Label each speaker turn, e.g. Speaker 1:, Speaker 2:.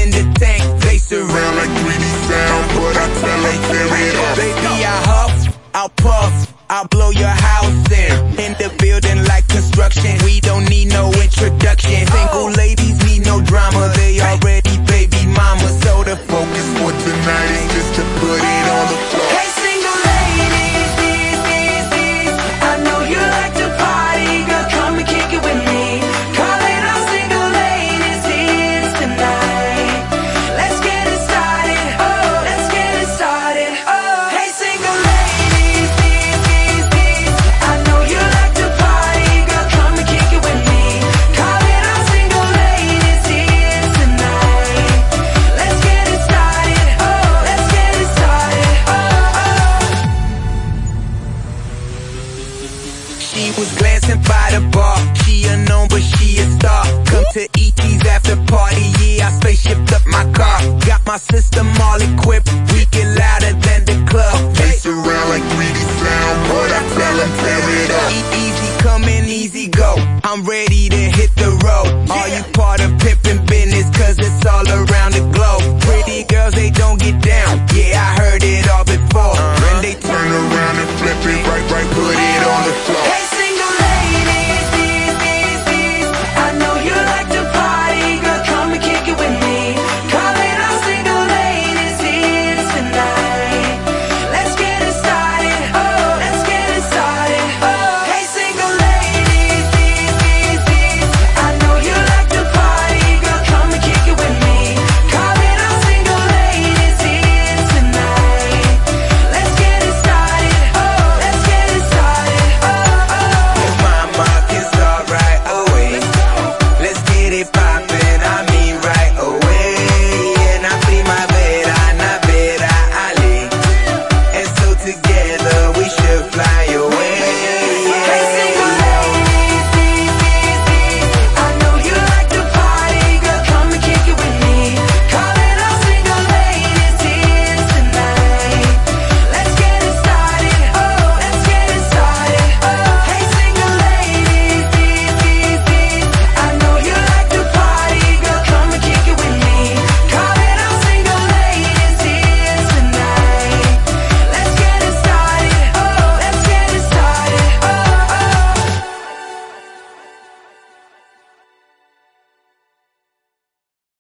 Speaker 1: in the tank. They surround like 3D sound, but I tell them tear it up. Baby, I huff, I'll puff, I'll blow your house in the building like construction. We don't need no introduction. Single ladies need no drama, they already baby mama. So the focus for tonight is just to put it on the floor.
Speaker 2: Hey single ladies, I know you like to party, girl, come and kick it with me. Calling all single ladies here tonight. Let's get it started, oh, let's get it started, oh. Hey single ladies, I know you like to party, girl, come and kick it with me. Calling all single ladies here tonight. Let's get it started, oh, let's get it started, oh.
Speaker 1: She was glancing by the bar. She unknown, but she a star. Come to ET's after party, yeah, I spaceshipped up my car. Got my system